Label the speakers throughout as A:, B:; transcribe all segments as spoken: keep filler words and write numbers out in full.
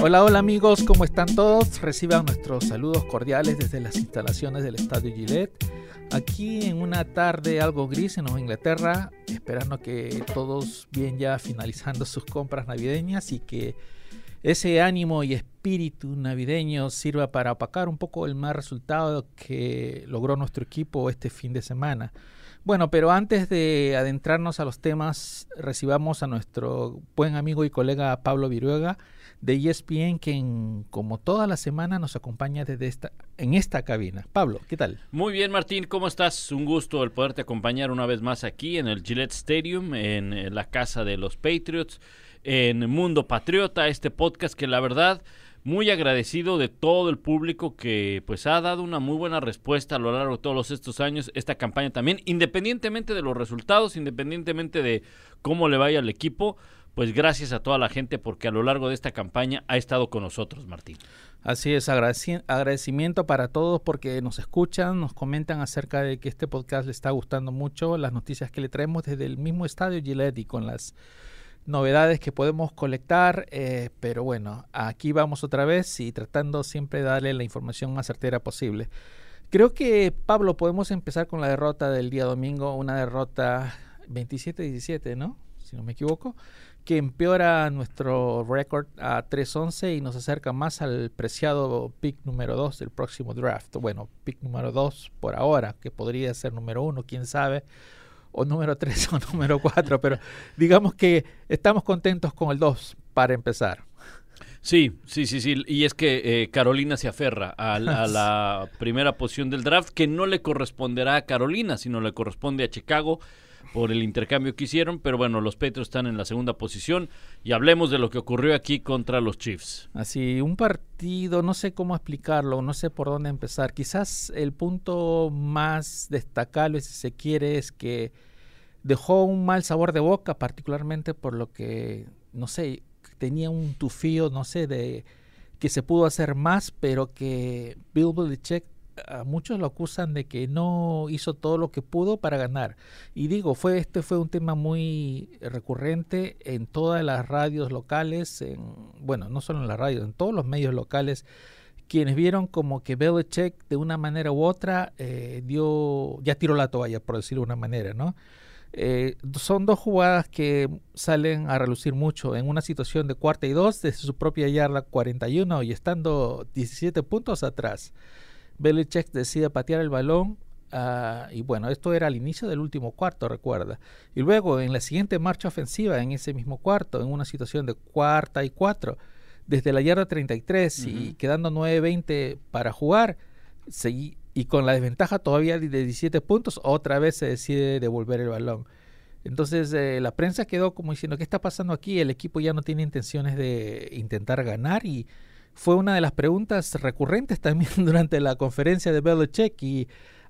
A: Hola, hola amigos, ¿cómo están todos? Reciban nuestros saludos cordiales desde las instalaciones del Estadio Gillette. Aquí en una tarde algo gris en Nueva Inglaterra, esperando que todos bien ya finalizando sus compras navideñas y que ese ánimo y espíritu navideño sirva para opacar un poco el mal resultado que logró nuestro equipo este fin de semana. Bueno, pero antes de adentrarnos a los temas, recibamos a nuestro buen amigo y colega Pablo Viruega de E S P N, quien como toda la semana nos acompaña desde esta, en esta cabina. Pablo, ¿qué tal?
B: Muy bien, Martín, ¿cómo estás? Un gusto el poderte acompañar una vez más aquí en el Gillette Stadium, en la casa de los Patriots, en Mundo Patriota, este podcast que la verdad, muy agradecido de todo el público que pues ha dado una muy buena respuesta a lo largo de todos estos años, esta campaña también, independientemente de los resultados, independientemente de cómo le vaya al equipo, pues gracias a toda la gente porque a lo largo de esta campaña ha estado con nosotros, Martín.
A: Así es, agradeci- agradecimiento para todos porque nos escuchan, nos comentan acerca de que este podcast les está gustando mucho, las noticias que le traemos desde el mismo estadio Gillette y con las novedades que podemos colectar, eh, pero bueno, aquí vamos otra vez y tratando siempre de darle la información más certera posible. Creo que, Pablo, podemos empezar con la derrota del día domingo, una derrota veintisiete diecisiete, ¿no? Si no me equivoco, que empeora nuestro récord a tres once y nos acerca más al preciado pick número dos del próximo draft. Bueno, pick número dos por ahora, que podría ser número uno, quién sabe, o número tres o número cuatro, pero digamos que estamos contentos con el dos para empezar.
B: Sí, sí, sí, sí, y es que eh, Carolina se aferra a, a la primera posición del draft, que no le corresponderá a Carolina, sino le corresponde a Chicago por el intercambio que hicieron, pero bueno, los Patriots están en la segunda posición y hablemos de lo que ocurrió aquí contra los Chiefs.
A: Así, un partido, no sé cómo explicarlo, no sé por dónde empezar. Quizás el punto más destacable, si se quiere, es que dejó un mal sabor de boca, particularmente por lo que, no sé, tenía un tufío, no sé, de que se pudo hacer más, pero que Bill Belichick, a muchos lo acusan de que no hizo todo lo que pudo para ganar. Y digo, fue este fue un tema muy recurrente en todas las radios locales, en, bueno, no solo en las radios, en todos los medios locales, quienes vieron como que Belichick de una manera u otra eh, dio, ya tiró la toalla, por decirlo de una manera, ¿no? Eh, son dos jugadas que salen a relucir mucho en una situación de cuarta y dos desde su propia yarda cuarenta y uno y estando diecisiete puntos atrás. Belichick decide patear el balón uh, y bueno, esto era al inicio del último cuarto, recuerda. Y luego en la siguiente marcha ofensiva, en ese mismo cuarto, en una situación de cuarta y cuatro, desde la yarda treinta y tres uh-huh. y quedando nueve veinte para jugar, seguí, y con la desventaja todavía de diecisiete puntos, otra vez se decide devolver el balón. Entonces eh, la prensa quedó como diciendo, ¿qué está pasando aquí? El equipo ya no tiene intenciones de intentar ganar y fue una de las preguntas recurrentes también durante la conferencia de Belichick y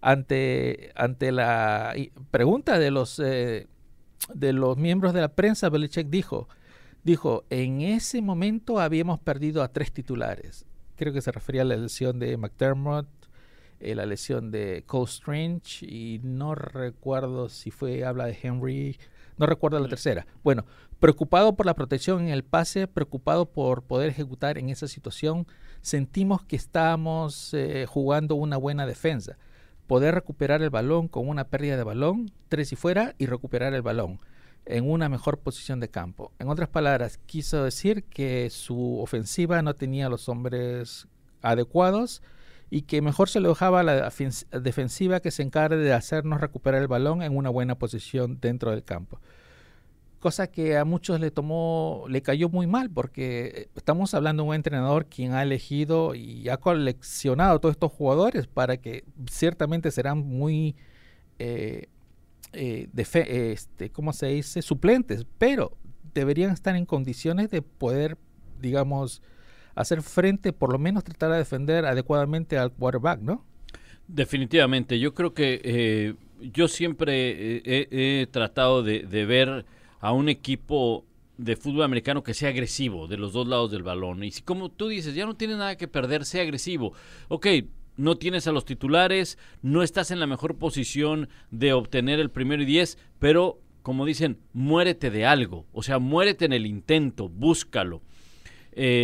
A: ante, ante la pregunta de los, eh, de los miembros de la prensa, Belichick dijo, dijo, en ese momento habíamos perdido a tres titulares. Creo que se refería a la lesión de McDermott, eh, la lesión de Cole Strange y no recuerdo si fue, habla de Henry, no recuerdo la tercera. Bueno, preocupado por la protección en el pase, preocupado por poder ejecutar en esa situación, sentimos que estábamos eh, jugando una buena defensa. Poder recuperar el balón con una pérdida de balón, tres y fuera, y recuperar el balón en una mejor posición de campo. En otras palabras, quiso decir que su ofensiva no tenía los hombres adecuados y que mejor se lo dejaba a la defensiva que se encargue de hacernos recuperar el balón en una buena posición dentro del campo. Cosa que a muchos le tomó, le cayó muy mal, porque estamos hablando de un entrenador quien ha elegido y ha coleccionado a todos estos jugadores para que ciertamente serán muy, eh, eh, defe- este, ¿cómo se dice? Suplentes, pero deberían estar en condiciones de poder, digamos, hacer frente, por lo menos tratar de defender adecuadamente al quarterback, ¿no?
B: Definitivamente, yo creo que eh, yo siempre eh, he, he tratado de, de ver a un equipo de fútbol americano que sea agresivo de los dos lados del balón. Y si, como tú dices, ya no tienes nada que perder, sea agresivo. Ok, no tienes a los titulares, no estás en la mejor posición de obtener el primero y diez, pero, como dicen, muérete de algo. O sea, muérete en el intento, búscalo. Eh,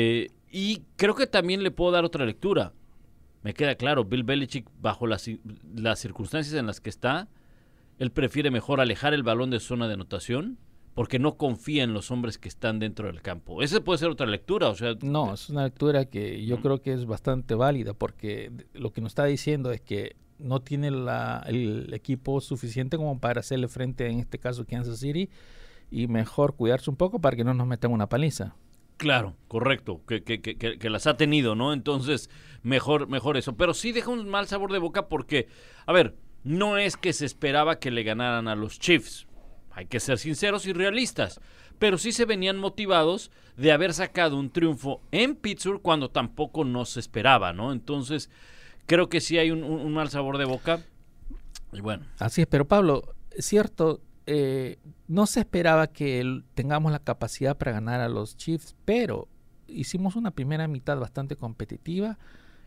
B: Y creo que también le puedo dar otra lectura. Me queda claro, Bill Belichick, bajo las, las circunstancias en las que está, él prefiere mejor alejar el balón de zona de anotación porque no confía en los hombres que están dentro del campo. Esa puede ser otra lectura, o sea...
A: No, es una lectura que yo uh-huh. creo que es bastante válida, porque lo que nos está diciendo es que no tiene la, el equipo suficiente como para hacerle frente, en este caso, Kansas City, y mejor cuidarse un poco para que no nos metan una paliza.
B: Claro, correcto, que, que, que, que las ha tenido, ¿no? Entonces, mejor, mejor eso. Pero sí deja un mal sabor de boca porque, a ver, no es que se esperaba que le ganaran a los Chiefs. Hay que ser sinceros y realistas, pero sí se venían motivados de haber sacado un triunfo en Pittsburgh cuando tampoco nos esperaba, ¿no? Entonces, creo que sí hay un, un, un mal sabor de boca. Y bueno.
A: Así es, pero Pablo, es cierto, eh, no se esperaba que el, tengamos la capacidad para ganar a los Chiefs, pero hicimos una primera mitad bastante competitiva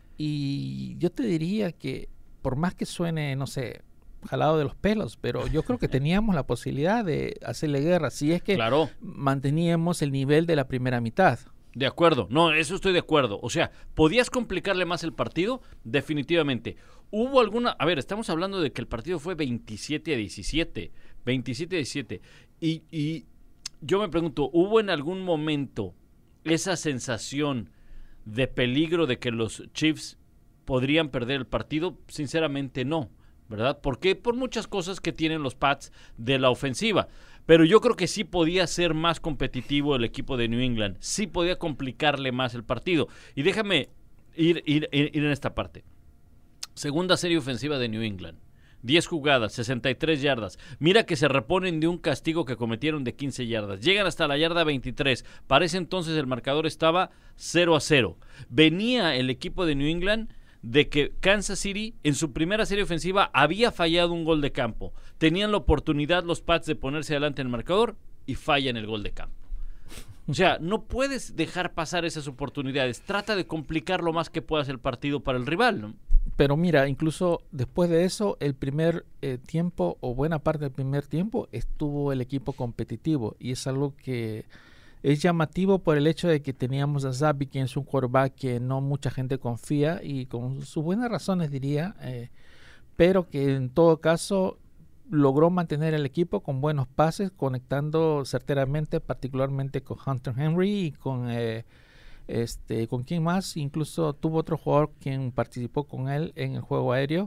A: y yo te diría que por más que suene, no sé, jalado de los pelos, pero yo creo que teníamos la posibilidad de hacerle guerra si es que
B: claro.
A: manteníamos el nivel de la primera mitad.
B: De acuerdo, no, eso estoy de acuerdo. O sea, ¿podías complicarle más el partido? Definitivamente. Hubo alguna, a ver, estamos hablando de que el partido fue veintisiete a diecisiete, veintisiete a diecisiete, y, y yo me pregunto, ¿hubo en algún momento esa sensación de peligro de que los Chiefs podrían perder el partido? Sinceramente no, ¿verdad? Porque por muchas cosas que tienen los Pats de la ofensiva. Pero yo creo que sí podía ser más competitivo el equipo de New England. Sí podía complicarle más el partido. Y déjame ir, ir, ir en esta parte. Segunda serie ofensiva de New England. diez jugadas, sesenta y tres yardas. Mira que se reponen de un castigo que cometieron de quince yardas. Llegan hasta la yarda veintitrés. Para ese entonces el marcador estaba cero a cero. Venía el equipo de New England de que Kansas City en su primera serie ofensiva había fallado un gol de campo. Tenían la oportunidad los Pats de ponerse adelante en el marcador y fallan el gol de campo. O sea, no puedes dejar pasar esas oportunidades. Trata de complicar lo más que puedas el partido para el rival, ¿no?
A: Pero mira, incluso después de eso, el primer eh, tiempo o buena parte del primer tiempo estuvo el equipo competitivo y es algo que es llamativo por el hecho de que teníamos a Zappy, quien es un quarterback que no mucha gente confía y con sus buenas razones diría, eh, pero que en todo caso logró mantener el equipo con buenos pases, conectando certeramente, particularmente con Hunter Henry y con eh, este, con quién más, incluso tuvo otro jugador quien participó con él en el juego aéreo.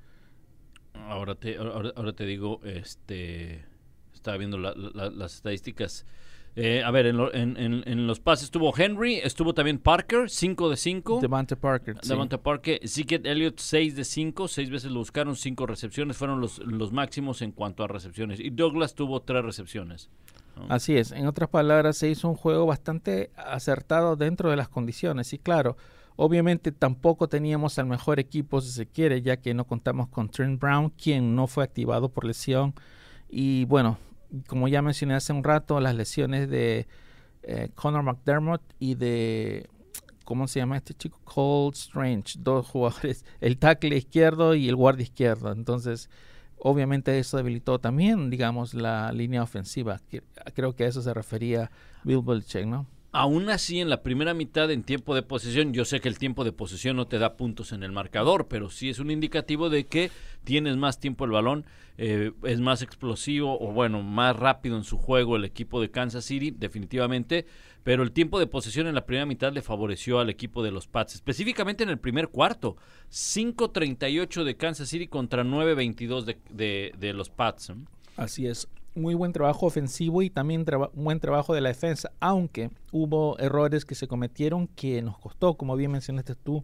B: Ahora te, ahora, ahora te digo, este, estaba viendo la, la, las estadísticas. Eh, a ver, en, lo, en, en, en los pases estuvo Henry, estuvo también Parker, cinco de cinco.
A: Devonta Parker, sí.
B: Devonta Parker. Zeke Elliott, seis de cinco, seis veces lo buscaron, cinco recepciones, fueron los, los máximos en cuanto a recepciones. Y Douglas tuvo tres recepciones, ¿no?
A: Así es, en otras palabras, se hizo un juego bastante acertado dentro de las condiciones. Y claro, obviamente tampoco teníamos al mejor equipo, si se quiere, ya que no contamos con Trent Brown, quien no fue activado por lesión. Y bueno, como ya mencioné hace un rato, las lesiones de eh, Connor McDermott y de, ¿cómo se llama este chico? Cole Strange, dos jugadores, el tackle izquierdo y el guardia izquierdo. Entonces, obviamente eso debilitó también, digamos, la línea ofensiva. Creo que a eso se refería Bill Belichick, ¿no?
B: Aún así, en la primera mitad, en tiempo de posesión, yo sé que el tiempo de posesión no te da puntos en el marcador, pero sí es un indicativo de que tienes más tiempo el balón, eh, es más explosivo o bueno, más rápido en su juego el equipo de Kansas City, definitivamente, pero el tiempo de posesión en la primera mitad le favoreció al equipo de los Pats, específicamente en el primer cuarto, cinco treinta y ocho de Kansas City contra nueve veintidós de, de, de los Pats, ¿eh?
A: Así es. Muy buen trabajo ofensivo y también traba- buen trabajo de la defensa, aunque hubo errores que se cometieron que nos costó, como bien mencionaste tú,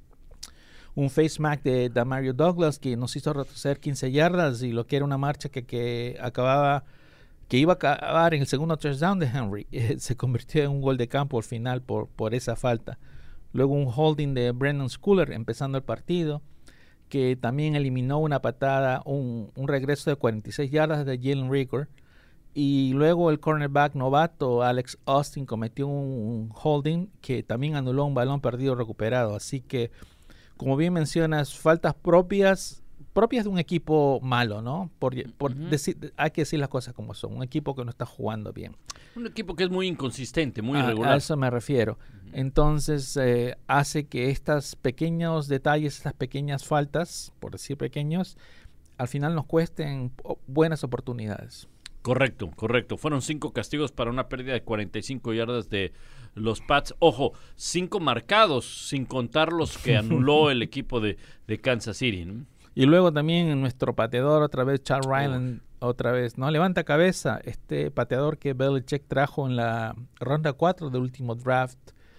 A: un face mask de Demario Douglas que nos hizo retroceder quince yardas y lo que era una marcha que, que acababa, que iba a acabar en el segundo touchdown de Henry, eh, se convirtió en un gol de campo al final por, por esa falta. Luego un holding de Brendan Schooler empezando el partido, que también eliminó una patada, un, un regreso de cuarenta y seis yardas de Jalen Reagor. Y luego el cornerback novato Alex Austin cometió un, un holding que también anuló un balón perdido recuperado. Así que, como bien mencionas, faltas propias propias de un equipo malo, ¿no? Por, por
B: Uh-huh.
A: decir, hay que decir las cosas como son. Un equipo que no está jugando bien.
B: Un equipo que es muy inconsistente, muy
A: a,
B: irregular.
A: A eso me refiero. Uh-huh. Entonces, eh, hace que estos pequeños detalles, estas pequeñas faltas, por decir pequeños, al final nos cuesten buenas oportunidades.
B: Correcto, correcto. Fueron cinco castigos para una pérdida de cuarenta y cinco yardas de los Pats. Ojo, cinco marcados, sin contar los que anuló el equipo de, de Kansas City, ¿no?
A: Y luego también nuestro pateador, otra vez, Charles Ryland, oh. otra vez, ¿no? Levanta cabeza, este pateador que Belichick trajo en la ronda cuatro del último draft.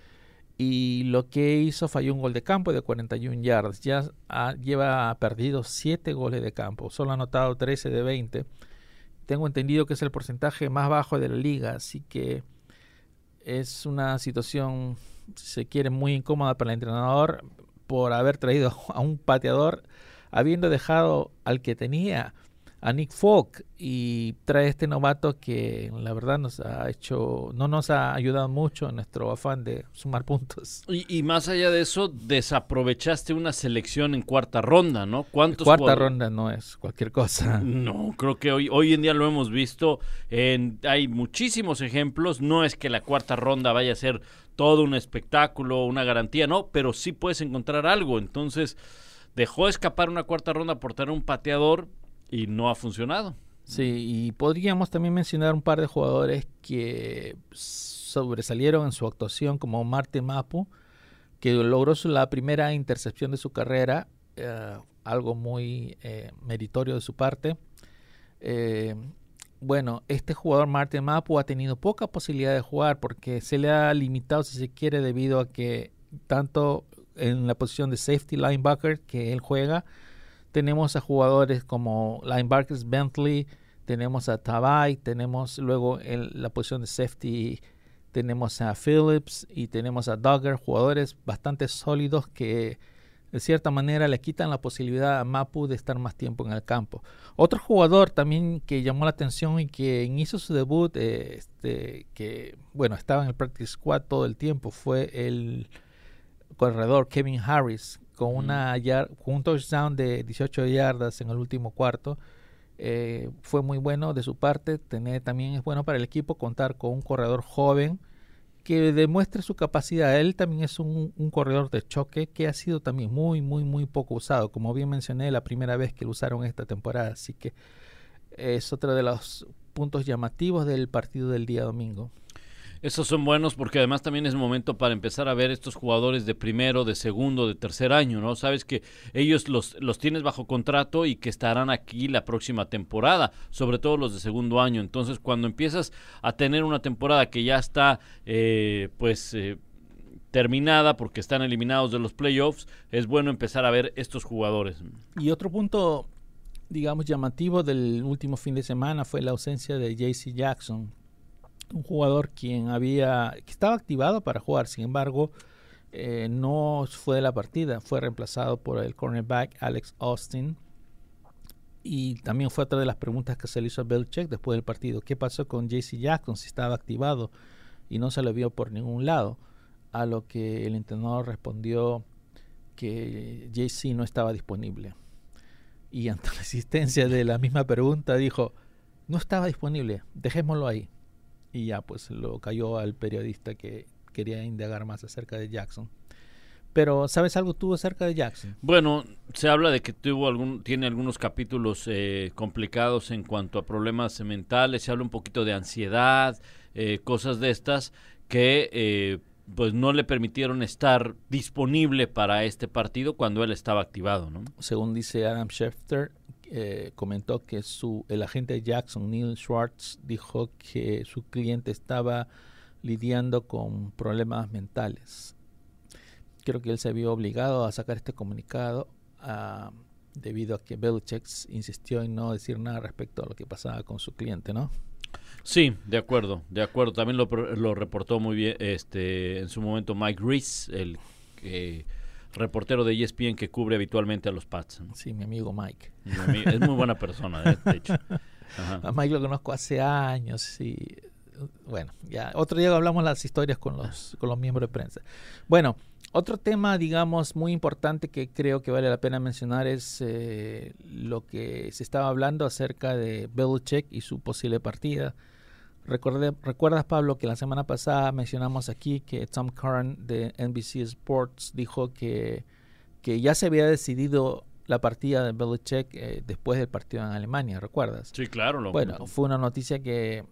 A: Y lo que hizo, falló un gol de campo de cuarenta y una yardas. Ya ha, lleva perdido siete goles de campo. Solo ha anotado trece de veinte. Tengo entendido que es el porcentaje más bajo de la liga. Así que es una situación, si se quiere, muy incómoda para el entrenador por haber traído a un pateador, habiendo dejado al que tenía, a Nick Folk, y trae este novato que la verdad nos ha hecho, no nos ha ayudado mucho en nuestro afán de sumar puntos.
B: Y, y más allá de eso, desaprovechaste una selección en cuarta ronda, ¿no? ¿Cuántos
A: cuarta
B: jugadores?
A: ronda no es cualquier cosa.
B: No, creo que hoy, hoy en día lo hemos visto. En, hay muchísimos ejemplos. No es que la cuarta ronda vaya a ser todo un espectáculo, una garantía, no, pero sí puedes encontrar algo. Entonces, dejó escapar una cuarta ronda por tener un pateador y no ha funcionado.
A: Sí, y podríamos también mencionar un par de jugadores que sobresalieron en su actuación, como Martin Mapu, que logró su, la primera intercepción de su carrera, eh, algo muy eh, meritorio de su parte. Eh, bueno, este jugador Martin Mapu ha tenido poca posibilidad de jugar porque se le ha limitado, si se quiere, debido a que tanto en la posición de safety linebacker que él juega, tenemos a jugadores como linebackers Bentley, tenemos a Tabay, tenemos luego en la posición de safety, tenemos a Phillips y tenemos a Duggar, jugadores bastante sólidos que de cierta manera le quitan la posibilidad a Mapu de estar más tiempo en el campo. Otro jugador también que llamó la atención y que hizo su debut, eh, este, que bueno, estaba en el practice squad todo el tiempo, fue el corredor Kevin Harris, con, una yard, con un touchdown de dieciocho yardas en el último cuarto. Eh, fue muy bueno de su parte. Tener, también es bueno para el equipo contar con un corredor joven que demuestre su capacidad. Él también es un, un corredor de choque que ha sido también muy, muy, muy poco usado. Como bien mencioné, la primera vez que lo usaron esta temporada. Así que es otro de los puntos llamativos del partido del día domingo.
B: Esos son buenos porque además también es momento para empezar a ver estos jugadores de primero, de segundo, de tercer año, ¿no? Sabes que ellos los, los tienes bajo contrato y que estarán aquí la próxima temporada, sobre todo los de segundo año. Entonces, cuando empiezas a tener una temporada que ya está, eh, pues, eh, terminada porque están eliminados de los playoffs, es bueno empezar a ver estos jugadores.
A: Y otro punto, digamos, llamativo del último fin de semana fue la ausencia de J C Jackson, un jugador quien había que estaba activado para jugar, sin embargo eh, no fue de la partida, fue reemplazado por el cornerback Alex Austin. Y también fue otra de las preguntas que se le hizo a Belichick después del partido: ¿qué pasó con J C Jackson si estaba activado? Y no se le vio por ningún lado, a lo que el entrenador respondió que J C no estaba disponible, y ante la existencia de la misma pregunta dijo: no estaba disponible, dejémoslo ahí. Y ya pues lo cayó al periodista que quería indagar más acerca de Jackson. Pero ¿sabes algo tú acerca de Jackson?
B: Bueno, se habla de que tuvo algún, tiene algunos capítulos eh, complicados en cuanto a problemas mentales. Se habla un poquito de ansiedad, eh, cosas de estas que eh, pues no le permitieron estar disponible para este partido cuando él estaba activado, ¿no?
A: Según dice Adam Schefter, Eh, comentó que su el agente Jackson, Neil Schwartz, dijo que su cliente estaba lidiando con problemas mentales. Creo que él se vio obligado a sacar este comunicado uh, debido a que Belichick insistió en no decir nada respecto a lo que pasaba con su cliente, ¿no?
B: Sí, de acuerdo, de acuerdo. También lo, lo reportó muy bien este en su momento Mike Reese, el eh, reportero de E S P N que cubre habitualmente a los Pats.
A: Sí, mi amigo Mike.
B: Mi amigo, es muy buena persona, de hecho. Ajá.
A: A Mike lo conozco hace años y bueno, ya otro día hablamos las historias con los, con los miembros de prensa. Bueno, otro tema, digamos, muy importante que creo que vale la pena mencionar es eh, lo que se estaba hablando acerca de Belichick y su posible partida. Recordé, ¿Recuerdas, Pablo, que la semana pasada mencionamos aquí que Tom Curran de N B C Sports dijo que, que ya se había decidido la partida de Belichick eh, después del partido en Alemania, ¿recuerdas?
B: Sí, claro. Lo
A: bueno,
B: mismo.
A: Fue una noticia que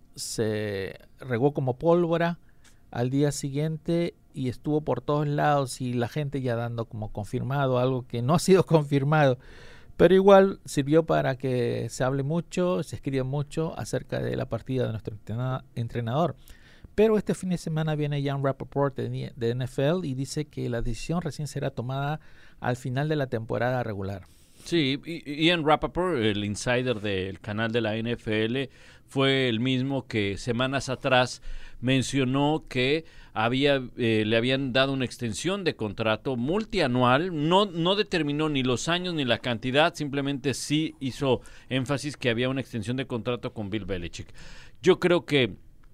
A: se regó como pólvora al día siguiente y estuvo por todos lados y la gente ya dando como confirmado algo que no ha sido confirmado, pero igual sirvió para que se hable mucho, se escriba mucho acerca de la partida de nuestro entrenador. Pero este fin de semana viene Ian Rapoport de, de N F L y dice que la decisión recién será tomada al final de la temporada regular.
B: Sí, Ian Rapoport, el insider del canal de la N F L, fue el mismo que semanas atrás mencionó que había eh, le habían dado una extensión de contrato multianual. No, no determinó ni los años ni la cantidad, simplemente sí hizo énfasis que había una extensión de contrato con Bill Belichick. Yo creo que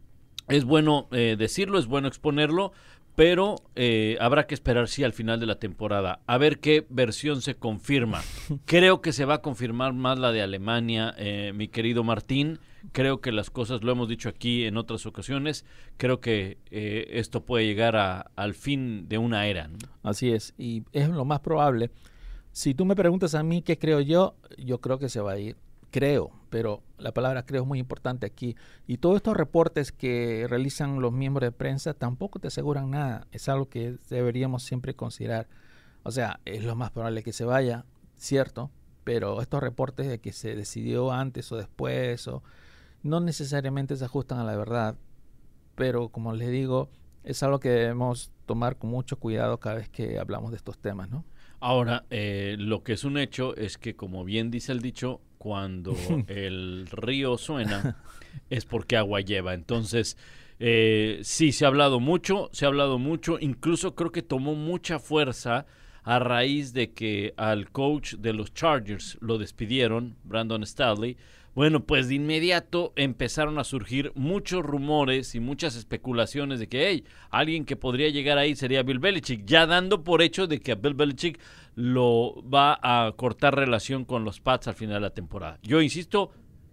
B: es bueno eh, decirlo, es bueno exponerlo, pero eh, habrá que esperar, sí, al final de la temporada, a ver qué versión se confirma. Creo que se va a confirmar más la de Alemania, eh, mi querido Martín. Creo que las cosas, lo hemos dicho aquí en otras ocasiones, creo que eh, esto puede llegar a, al fin de una era, ¿no?
A: Así es, y es lo más probable. Si tú me preguntas a mí qué creo yo, yo creo que se va a ir. Creo, pero la palabra creo es muy importante aquí. Y todos estos reportes que realizan los miembros de prensa tampoco te aseguran nada. Es algo que deberíamos siempre considerar. O sea, es lo más probable que se vaya, cierto, pero estos reportes de que se decidió antes o después o no necesariamente se ajustan a la verdad. Pero como les digo, es algo que debemos tomar con mucho cuidado cada vez que hablamos de estos temas, ¿no?
B: Ahora, eh, lo que es un hecho es que, como bien dice el dicho, cuando el río suena es porque agua lleva. Entonces, eh, sí, se ha hablado mucho, se ha hablado mucho, incluso creo que tomó mucha fuerza a raíz de que al coach de los Chargers lo despidieron, Brandon Staley. Bueno, pues de inmediato empezaron a surgir muchos rumores y muchas especulaciones de que, hey, alguien que podría llegar ahí sería Bill Belichick, ya dando por hecho de que a Bill Belichick lo va a cortar relación con los Pats al final de la temporada. Yo insisto,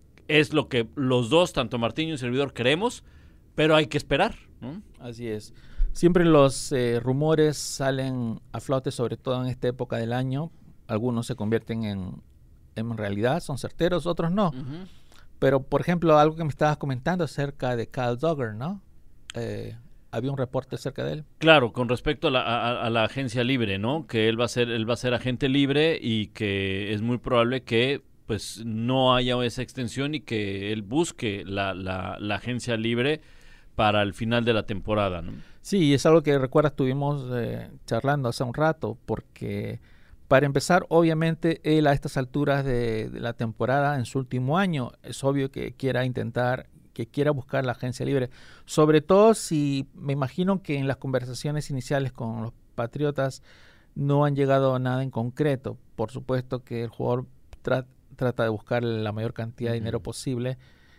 B: es lo que los dos, tanto Martín y un servidor, queremos, pero hay que esperar, ¿no?
A: Así es. Siempre los eh, rumores salen a flote, sobre todo en esta época del año. Algunos se convierten en, en realidad, son certeros, otros no. Uh-huh. Pero, por ejemplo, algo que me estabas comentando acerca de Kyle Duggar, ¿no? Eh, había un reporte acerca de él.
B: Claro, con respecto a la, a, a la agencia libre, ¿no? Que él va a ser, él va a ser agente libre y que es muy probable que pues no haya esa extensión y que él busque la, la, la agencia libre para el final de la temporada, ¿no?
A: Sí, es algo que recuerdas, estuvimos eh, charlando hace un rato, porque para empezar, obviamente, él a estas alturas de, de la temporada, en su último año, es obvio que quiera intentar, que quiera buscar la agencia libre, sobre todo si me imagino que en las conversaciones iniciales con los Patriotas no han llegado a nada en concreto. Por supuesto que el jugador tra- trata de buscar la mayor cantidad de dinero uh-huh. posible,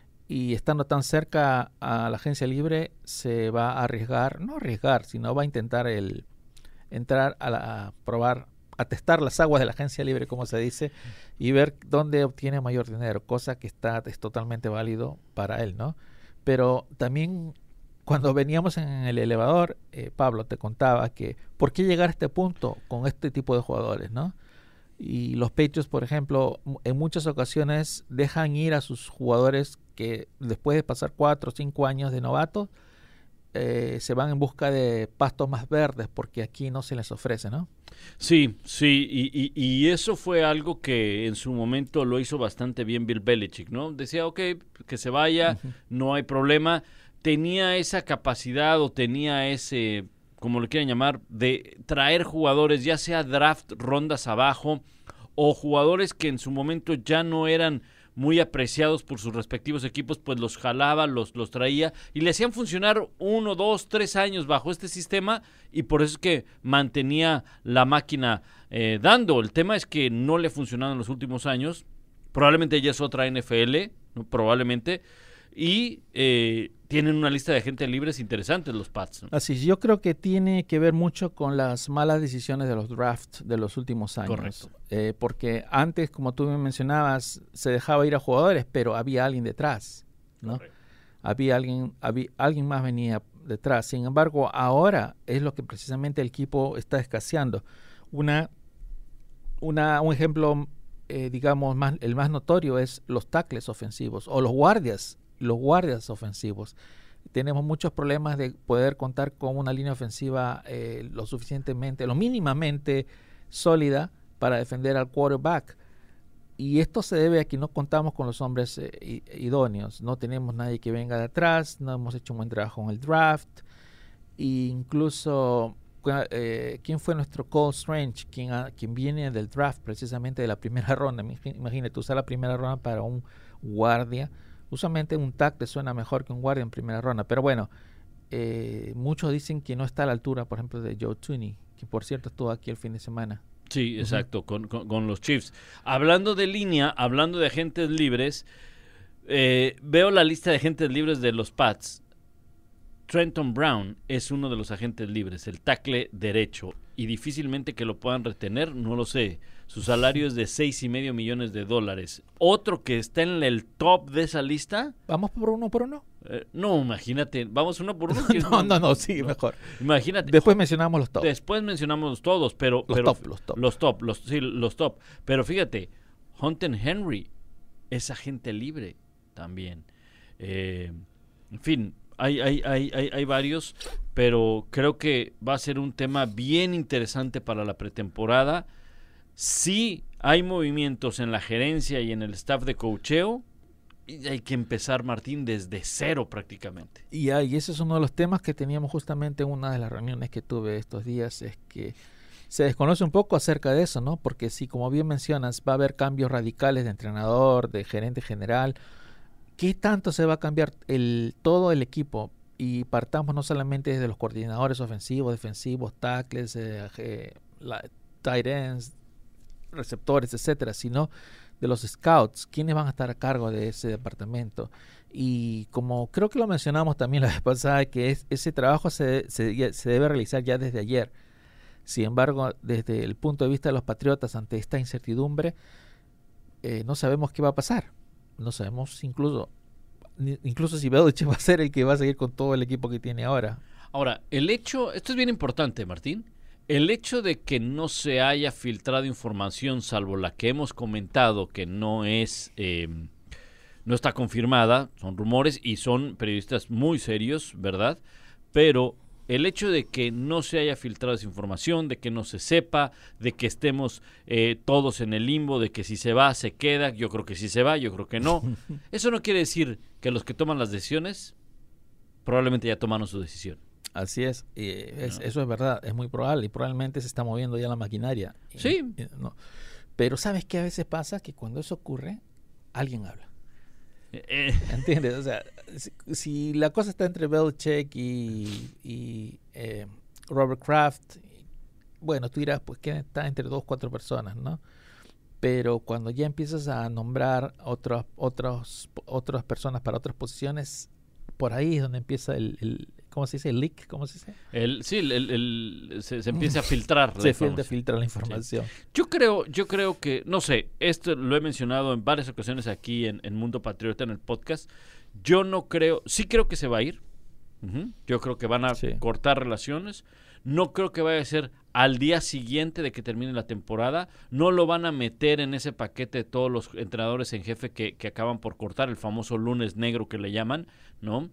A: y estando tan cerca a la agencia libre se va a arriesgar, no arriesgar, sino va a intentar el entrar a, la, a probar, a testar las aguas de la agencia libre, como se dice, y ver dónde obtiene mayor dinero, cosa que está es totalmente válido para él, ¿no? Pero también cuando veníamos en el elevador, eh, Pablo te contaba que ¿por qué llegar a este punto con este tipo de jugadores, ¿no? Y los Patriots, por ejemplo, en muchas ocasiones dejan ir a sus jugadores que después de pasar cuatro o cinco años de novatos, eh, se van en busca de pastos más verdes, porque aquí no se les ofrece, ¿no?
B: Sí, sí, y, y, y eso fue algo que en su momento lo hizo bastante bien Bill Belichick, ¿no? Decía, ok, que se vaya, uh-huh. no hay problema. Tenía esa capacidad o tenía ese, como lo quieran llamar, de traer jugadores, ya sea draft, rondas abajo, o jugadores que en su momento ya no eran muy apreciados por sus respectivos equipos, pues los jalaba, los, los traía y le hacían funcionar uno, dos, tres años bajo este sistema, y por eso es que mantenía la máquina eh, dando. El tema es que no le funcionaron en los últimos años, probablemente ya es otra N F L, ¿no? Probablemente, y eh, tienen una lista de agentes libres interesantes los Pats, ¿no?
A: Así es, yo creo que tiene que ver mucho con las malas decisiones de los drafts de los últimos años.
B: Correcto.
A: Eh, porque antes, como tú me mencionabas, se dejaba ir a jugadores, pero había alguien detrás, ¿no?
B: Correcto.
A: Había alguien, había, alguien más venía detrás. Sin embargo, ahora es lo que precisamente el equipo está escaseando. Una, una, un ejemplo, eh, digamos, más, el más notorio es los tackles ofensivos o los guardias, los guardias ofensivos. Tenemos muchos problemas de poder contar con una línea ofensiva eh, lo suficientemente, lo mínimamente sólida para defender al quarterback. Y esto se debe a que no contamos con los hombres eh, idóneos. No tenemos nadie que venga de atrás, no hemos hecho un buen trabajo en el draft. E incluso, eh, ¿quién fue nuestro Cole Strange? Quien, a, quien viene del draft precisamente de la primera ronda. Imagínate, usar la primera ronda para un guardia. Usualmente un tackle suena mejor que un guardia en primera ronda. Pero bueno, eh, muchos dicen que no está a la altura, por ejemplo, de Joe Thuney, que por cierto estuvo aquí el fin de semana.
B: Sí, exacto, uh-huh. con, con, con los Chiefs. Hablando de línea, hablando de agentes libres, eh, veo la lista de agentes libres de los Pats. Trenton Brown es uno de los agentes libres, el tackle derecho, y difícilmente que lo puedan retener, no lo sé. Su salario es de seis y medio millones de dólares. Otro que está en el top de esa lista.
A: ¿Vamos por uno por uno?
B: Eh, no, imagínate, vamos uno por uno.
A: no, no, no, sí, no. Mejor.
B: Imagínate.
A: Después mencionamos los top.
B: Después mencionamos todos, pero...
A: Los
B: pero,
A: top, los top.
B: Los top, los, sí, los top. Pero fíjate, Hunter Henry es agente libre también. Eh, en fin, hay, hay, hay, hay, hay varios, pero creo que va a ser un tema bien interesante para la pretemporada. Sí hay movimientos en la gerencia y en el staff de coacheo, y hay que empezar, Martín, desde cero prácticamente.
A: Y, ah, y ese es uno de los temas que teníamos justamente en una de las reuniones que tuve estos días, es que se desconoce un poco acerca de eso, ¿no? Porque si, como bien mencionas, va a haber cambios radicales de entrenador, de gerente general, ¿qué tanto se va a cambiar el, todo el equipo? Y partamos no solamente de los coordinadores ofensivos, defensivos, tackles, eh, eh, la, tight ends, receptores, etcétera, sino de los scouts, quiénes van a estar a cargo de ese departamento. Y como creo que lo mencionamos también la vez pasada, que es, ese trabajo se, se, se debe realizar ya desde ayer. Sin embargo, desde el punto de vista de los Patriotas, ante esta incertidumbre, eh, no sabemos qué va a pasar. No sabemos incluso, incluso si Belichick va a ser el que va a seguir con todo el equipo que tiene ahora.
B: Ahora, el hecho, esto es bien importante, Martín, el hecho de que no se haya filtrado información, salvo la que hemos comentado, que no es, eh, no está confirmada, son rumores y son periodistas muy serios, ¿verdad? Pero el hecho de que no se haya filtrado esa información, de que no se sepa, de que estemos eh, todos en el limbo, de que si se va, se queda, yo creo que sí se va, yo creo que no. Eso no quiere decir que los que toman las decisiones probablemente ya tomaron su decisión.
A: Así es, y es no. Eso es verdad, es muy probable y probablemente se está moviendo ya la maquinaria.
B: Sí.
A: Y, y, no. Pero ¿sabes qué a veces pasa? Que cuando eso ocurre, alguien habla.
B: Eh.
A: ¿Entiendes? O sea, si, si la cosa está entre Belichick y, y eh, Robert Kraft, bueno, tú dirás, pues que está entre dos, cuatro personas, ¿no? Pero cuando ya empiezas a nombrar otros, otros, otras personas para otras posiciones, por ahí es donde empieza el, el ¿cómo se dice? ¿El leak? ¿Cómo se dice?
B: El, sí, el, el, el, se, se empieza a filtrar la
A: se
B: información.
A: filtra la información.
B: Sí. Yo creo, yo creo que, no sé, esto lo he mencionado en varias ocasiones aquí en, en Mundo Patriota, en el podcast. Yo no creo, sí creo que se va a ir. Uh-huh. Yo creo que van a sí. cortar relaciones. No creo que vaya a ser al día siguiente de que termine la temporada. No lo van a meter en ese paquete de todos los entrenadores en jefe que, que acaban por cortar, el famoso lunes negro que le llaman, ¿no?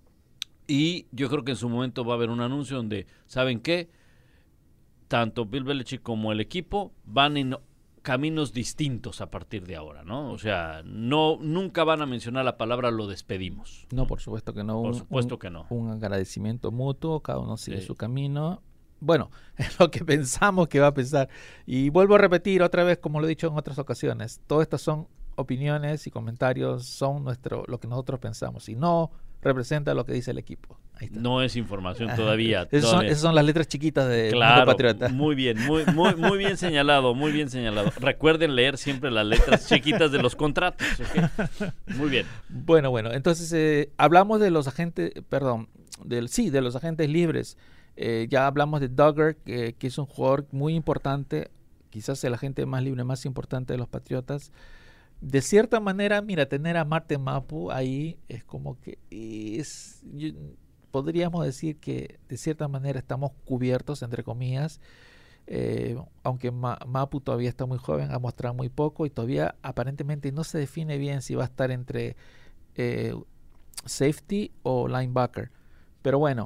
B: Y yo creo que en su momento va a haber un anuncio donde, ¿saben qué? Tanto Bill Belichick como el equipo van en caminos distintos a partir de ahora, ¿no? O sea, no nunca van a mencionar la palabra lo despedimos.
A: No, por supuesto que no.
B: Por
A: un,
B: supuesto
A: un,
B: que no.
A: Un agradecimiento mutuo, cada uno sigue
B: sí.
A: su camino. Bueno, es lo que pensamos que va a pensar. Y vuelvo a repetir otra vez, como lo he dicho en otras ocasiones, todas estas son opiniones y comentarios, son nuestro lo que nosotros pensamos. Y no representa lo que dice el equipo. ahí está.
B: No es información todavía.
A: Esas son,
B: todavía.
A: esas son las letras chiquitas de
B: Claro,
A: Mundo Patriota.
B: Muy bien, muy, muy, muy bien señalado, muy bien señalado. Recuerden leer siempre las letras chiquitas de los contratos. ¿Okay? Muy bien.
A: Bueno, bueno, entonces eh, hablamos de los agentes, perdón, del sí, de los agentes libres. Eh, ya hablamos de Duggar, que, que es un jugador muy importante, quizás el agente más libre más importante de los Patriotas. De cierta manera, mira, tener a Martin Mapu ahí es como que es, yo, podríamos decir que de cierta manera estamos cubiertos, entre comillas, eh, aunque Ma, Mapu todavía está muy joven, ha mostrado muy poco y todavía aparentemente no se define bien si va a estar entre eh, safety o linebacker. Pero bueno,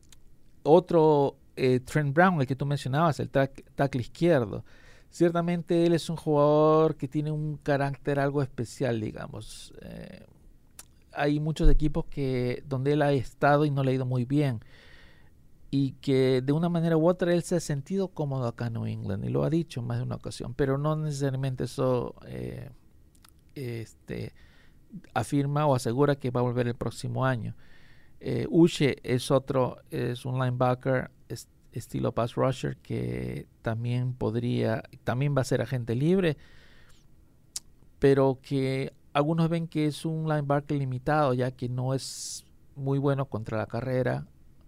A: otro, eh, Trent Brown, el que tú mencionabas, el tack, tackle izquierdo. Ciertamente él es un jugador que tiene un carácter algo especial, digamos. Eh, hay muchos equipos que donde él ha estado y no le ha ido muy bien. Y que de una manera u otra él se ha sentido cómodo acá en New England. Y lo ha dicho en más de una ocasión. Pero no necesariamente eso eh, este, afirma o asegura que va a volver el próximo año. Eh, Uche es otro, es un linebacker es, estilo pass rusher que también podría, también va a ser agente libre, pero que algunos ven que es un linebacker limitado, ya que no es muy bueno contra la carrera,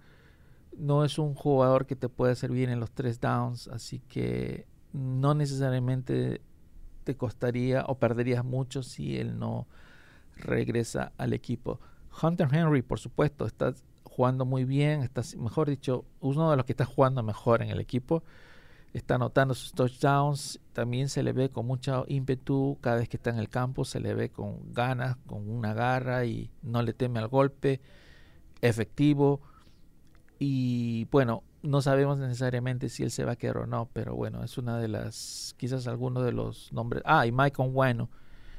A: no es un jugador que te puede servir en los tres downs, así que no necesariamente te costaría o perderías mucho si él no regresa al equipo. Hunter Henry, por supuesto, está jugando muy bien, está, mejor dicho, uno de los que está jugando mejor en el equipo, está anotando sus touchdowns, también se le ve con mucho ímpetu cada vez que está en el campo, se le ve con ganas, con una garra y no le teme al golpe, efectivo, y bueno, no sabemos necesariamente si él se va a quedar o no, pero bueno, es una de las, quizás algunos de los nombres, ah, y Mike Onwenu,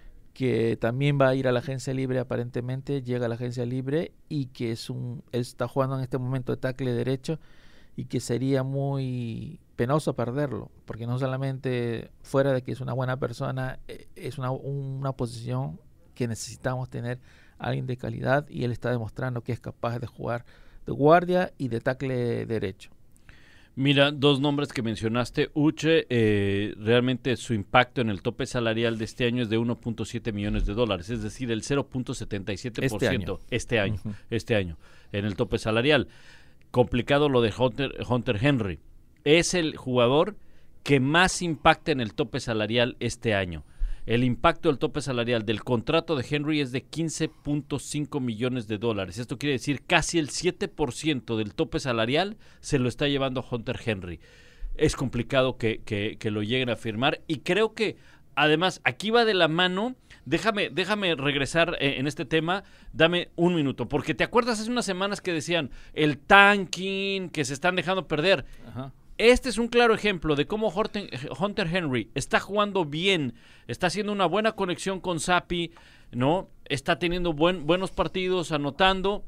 A: que también va a ir a la agencia libre aparentemente, llega a la agencia libre y que es un, él está jugando en este momento de tackle derecho y que sería muy penoso perderlo, porque no solamente fuera de que es una buena persona, es una, una posición que necesitamos tener a alguien de calidad y él está demostrando que es capaz de jugar de guardia y de tackle derecho.
B: Mira, dos nombres que mencionaste. Uche, eh, realmente su impacto en el tope salarial de este año es de uno punto siete millones de dólares, es decir, el cero punto setenta y siete por ciento este año, este año, uh-huh. este año, en el tope salarial. Complicado lo de Hunter, Hunter Henry. Es el jugador que más impacta en el tope salarial este año. El impacto del tope salarial del contrato de Henry es de quince punto cinco millones de dólares. Esto quiere decir casi el siete por ciento del tope salarial se lo está llevando Hunter Henry. Es complicado que, que, que lo lleguen a firmar y creo que además aquí va de la mano. Déjame, déjame regresar eh, en este tema, dame un minuto, porque te acuerdas hace unas semanas que decían el tanking, que se están dejando perder. Ajá. Este es un claro ejemplo de cómo Hunter Henry está jugando bien, está haciendo una buena conexión con Zappi, ¿no? Está teniendo buen, buenos partidos, anotando.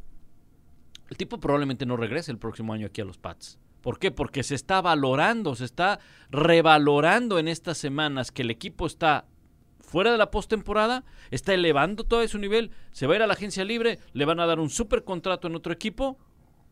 B: El tipo probablemente no regrese el próximo año aquí a los Pats. ¿Por qué? Porque se está valorando, se está revalorando en estas semanas que el equipo está fuera de la postemporada, está elevando todo su nivel, se va a ir a la agencia libre, le van a dar un super contrato en otro equipo.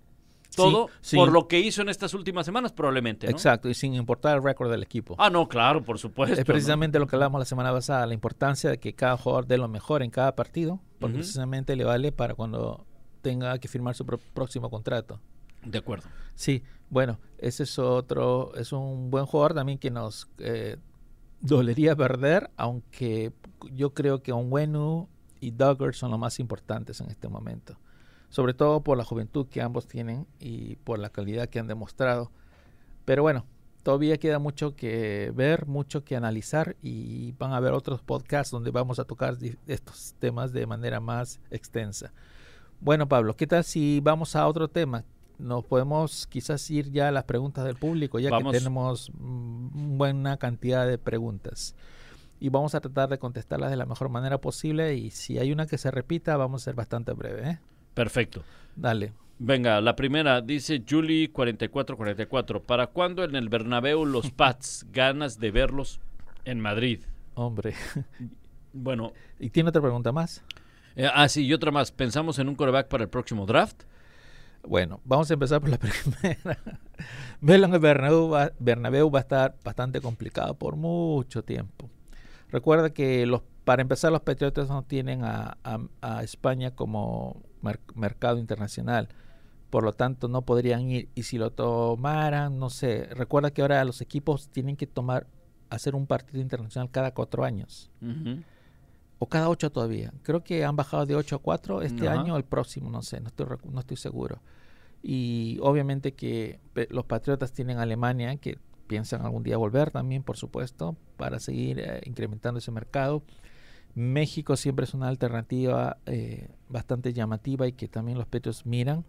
B: Todo sí, sí. por lo que hizo en estas últimas semanas, probablemente, ¿no?
A: Exacto, y sin importar el récord del equipo.
B: Ah, no, claro, por supuesto.
A: Es precisamente
B: ¿no?
A: lo que hablamos la semana pasada, la importancia de que cada jugador dé lo mejor en cada partido, porque uh-huh. precisamente le vale para cuando tenga que firmar su pro- próximo contrato.
B: De acuerdo.
A: Sí, bueno, ese es otro, es un buen jugador también que nos eh, dolería perder, aunque yo creo que Onwenu y Duggar son los más importantes en este momento. Sobre todo por la juventud que ambos tienen y por la calidad que han demostrado. Pero bueno, todavía queda mucho que ver, mucho que analizar y van a haber otros podcasts donde vamos a tocar estos temas de manera más extensa. Bueno, Pablo, ¿qué tal si vamos a otro tema? Nos podemos quizás ir ya a las preguntas del público, ya vamos. que tenemos mm, buena cantidad de preguntas. Y vamos a tratar de contestarlas de la mejor manera posible y si hay una que se repita, vamos a ser bastante breve, ¿eh?
B: Perfecto.
A: Dale.
B: Venga, la primera dice Julie cuarenta y cuatro cuarenta y cuatro. ¿Para cuándo en el Bernabéu los Pats? Ganas de verlos en Madrid.
A: Hombre.
B: Bueno.
A: ¿Y tiene otra pregunta más?
B: Eh, ah, sí, y otra más. ¿Pensamos en un quarterback para el próximo draft?
A: Bueno, vamos a empezar por la primera. Verlo en el Bernabéu va, Bernabéu va a estar bastante complicado por mucho tiempo. Recuerda que los, para empezar los Patriotas no tienen a, a, a España como mer- mercado internacional. Por lo tanto no podrían ir. Y si lo tomaran, no sé. Recuerda que ahora los equipos tienen que tomar, hacer un partido internacional cada cuatro años. Uh-huh. O cada ocho todavía. Creo que han bajado de ocho a cuatro este uh-huh. año o el próximo, no sé, no estoy, no estoy seguro. Y obviamente que los Patriotas tienen a Alemania, que piensan algún día volver también, por supuesto, para seguir eh, incrementando ese mercado. México siempre es una alternativa eh, bastante llamativa y que también los Patriots miran.